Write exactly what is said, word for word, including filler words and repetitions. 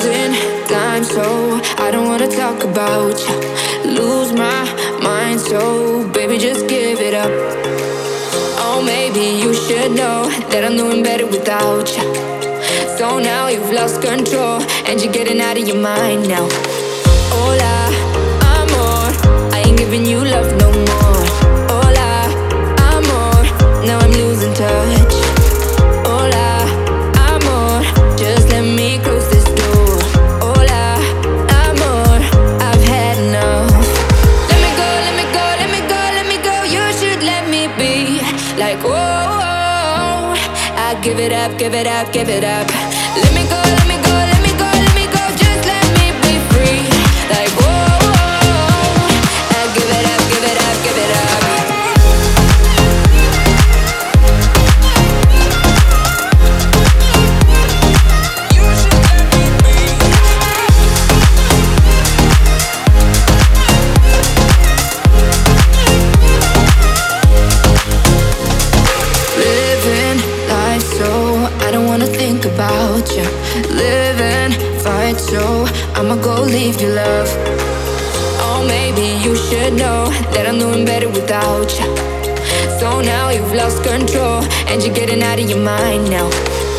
losing time, so I don't wanna talk about you. Lose my mind, so baby, just give it up. Oh, maybe you should know that I'm doing better without you. So now you've lost control and you're getting out of your mind now. Hola, amor, I ain't giving you love no more. Hola, amor, now I'm losing touch. Hola, amor, just let me close this door. Hola, amor, I've had enough. Let me go, let me go, let me go, let me go. You should let me be. Like, whoa, I give it up, give it up, give it up. Let me go, let me go, let me go, let me go. Just let me be free. Like, whoa, I give it up, give it up, give it up. About you, live and fight, so I'ma go leave your love. Oh, maybe you should know that I'm doing better without you. So now you've lost control and you're getting out of your mind now.